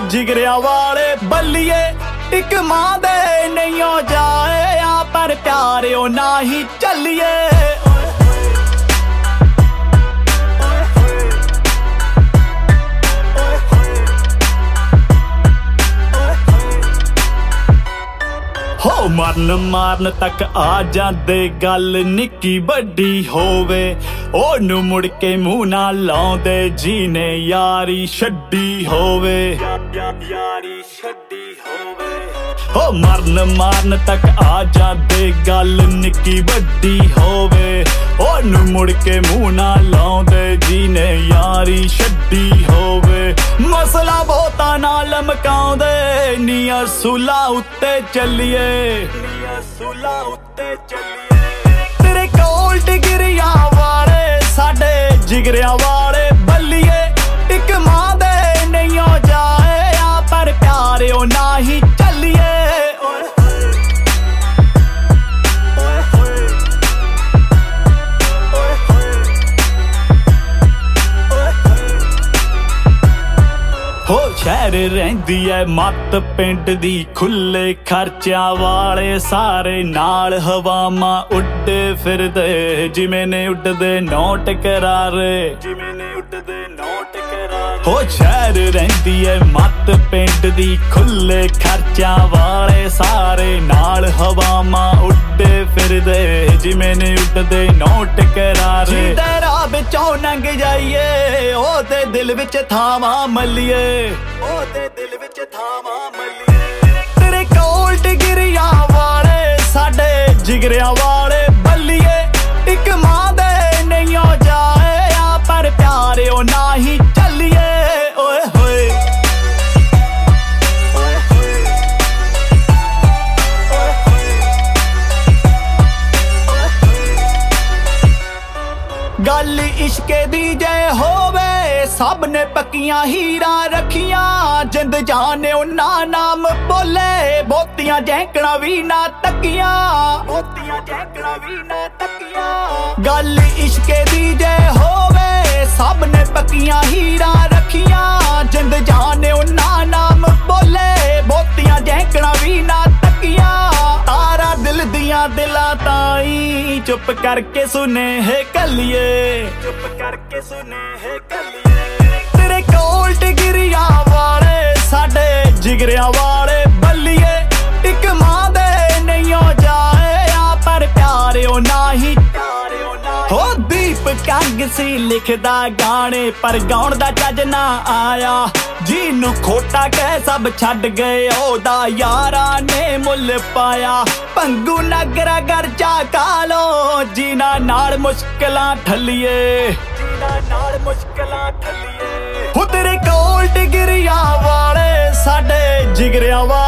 ਜਿਗਰਿਆਂ ਵਾਲੇ ਬੱਲੀਏ ਇੱਕ ਮਾਂ ਦੇ ਨਹੀਂ ਹੋ ਜਾਏ ਆ ਪਰ ਪਿਆਰਿਓ ਨਾ ਹੀ ਚੱਲੀਏ ਹੋ ਮਰਨ ਤੱਕ ਆ ਜਾਂਦੇ ਗੱਲ ਨਿੱਕੀ ਵੱਡੀ ਹੋਵੇ ਉਹਨੂੰ ਮੁੜ ਕੇ ਮੂੰਹ ਨਾ ਲਾਉਂਦੇ ਜੀਨੇ ਯਾਰੀ ਛੱਡੀ ਹੋਵੇ ਯਾਰੀ ਛੱਡੀ ਹੋਵੇ ਹੋ ਮਰਨ ਤੱਕ ਆ ਜਾਂਦੇ ਗੱਲ ਨਿੱਕੀ ਵੱਡੀ ਹੋਵੇ ਉਹਨੂੰ ਮੁੜ ਕੇ ਮੂੰਹ ਨਾ ਲਾਉਂਦੇ ਜੀਨੇ ਯਾਰੀ ਛੱਡੀ ਹੋਵੇ ਮਸਲਾ ਬਹੁਤਾ ਨਾ ਲਮਕਾਉਂਦੇ ਨੀ ਅਸੂਲਾਂ ਉੱਤੇ ਚੱਲੀਏ ਤੇਰੇ ਕੋਲ ਡਿਗਰੀਆਂ ਵਾਲੇ ਸਾਡੇ ਜਿਗਰਿਆਂ ਵਾਲੇ ਬੱਲੀਏ ਇੱਕ ਮਾਂ ਦੇ ਨਹੀਂ ਹੋ ਜਾਏ ਆ ਪਰ ਪਿਆਰਿਓ ਨਾ ਹੀ ਚੱਲੀਏ ਹੋ ਸ਼ਹਿਰ ਰਹਿੰਦੀ ਐ ਮੱਤ ਪਿੰਡ ਦੀ ਖੁੱਲੇ ਖਰਚਿਆਂ ਵਾਲੇ ਸਾਰੇ ਨਾਲ ਹਵਾਵਾਂ ਉੱਡੇ ਫਿਰਦੇ ਜਿਵੇਂ ਨੇ ਉੱਡਦੇ ਨੋਟ ਕਰਾਰੇ ਹੋ ਸ਼ਹਿਰ ਰਹਿੰਦੀ ਐ ਮੱਤ ਪਿੰਡ ਦੀ ਖੁੱਲੇ ਖਰਚਿਆਂ ਵਾਲੇ ਸਾਰੇ ਨਾਲ ਹਵਾਵਾਂ ਉੱਡੇ ਫਿਰਦੇ ਜਿਵੇਂ ਨੇ ਉੱਡਦੇ ਨੋਟ ਕਰਾਰੇ ਜਿਹਦੇ ਰਾਹ ਵਿੱਚੋਂ ਲੰਘ ਜਾਈਏ ਉਹਦੇ ਦਿਲ ਵਿੱਚ ਥਾਵਾਂ ਮੱਲੀਏ ਤੇਰੇ ਕੋਲ ਡਿਗਰੀਆਂ ਵਾਲੇ ਸਾਡੇ ਜਿਗਰਿਆਂ ਵਾਲੇ ਬੱਲੀਏ ਇੱਕ ਮਾਂ ਦੇ ਨਹੀਂ ਹੋ ਜਾਏ ਆ ਪਰ ਪਿਆਰਿਓ ਨਾ ਹੀ ਚੱਲੀਏ ਓਏ ਹੋਏ ਗੱਲ ਇਸ਼ਕੇ ਦੀ ਜੇ ਹੋਵੇ ਸਭ ਨੇ ਪੱਕੀਆਂ ਹੀਰਾਂ ਰੱਖੀਆਂ ਜਿੰਦ ਜਾਣੇ ਉਹਨਾਂ ਨਾਮ ਬੋਲੇ ਬਹੁਤੀਆਂ ਜੈਂਕਣਾ ਵੀ ਨਾ ਤੱਕੀਆਂ ਗੱਲ ਇਸ਼ਕੇ ਦੀ ਜੇ ਹੋਵੇ ਸਭ ਨੇ ਪੱਕੀਆਂ ਹੀਰਾਂ ਰੱਖੀਆਂ ਜਿੰਦ ਜਾਣੇ ਉਹਨਾਂ ਨਾਮ ਬੋਲੇ ਬਹੁਤੀਆਂ ਜੈਂਕਣਾ ਵੀ ਨਾ ਤੱਕੀਆਂ ਤਾਰਾ ਦਿਲ ਦੀਆਂ ਦਿਲਾਂ ਤਾਈ ਚੁੱਪ ਕਰਕੇ ਸੁਨੇਹੇ ਕੱਲੀਏ ਤੇਰੇ ਕੋਲ ਡਿਗਰੀਆਂ ਵਾਲੇ ਸਾਡੇ ਜਿਗਰਿਆਂ ਵਾਲੇ ਬੱਲੀਏ ਇੱਕ ਮਾਂ ਦੇ ਨਹੀਂ ਹੋ ਜਾਏ ਆ ਪਰ ਪਿਆਰਿਓ ਨਾ ਹੀ ਹੋ ਦੀਪ ਕੰਗ ਸੀ ਲਿਖਦਾ ਗਾਣੇ ਪਰ ਗਾਉਣ ਦਾ ਚੱਜ ਨਾ ਆਇਆ ਜਿਹਨੂੰ ਖੋਟਾ ਕਹਿ ਸਭ ਛੱਡ ਗਏ ਉਹਦਾ ਯਾਰਾਂ ਨੇ ਮੁੱਲ ਪਾਇਆ ਭੰਗੂ ਨਗਰਾ ਗਰਜਾ ਕਾਲੋ ਜਿਨ੍ਹਾਂ ਨਾਲ ਮੁਸ਼ਕਲਾਂ ਠੱਲੀਏ ਹੋ ਤੇਰੇ ਕੋਲ ਡਿਗਰੀਆਂ ਵਾਲੇ ਸਾਡੇ ਜਿਗਰਿਆਂ ਵਾਲੇ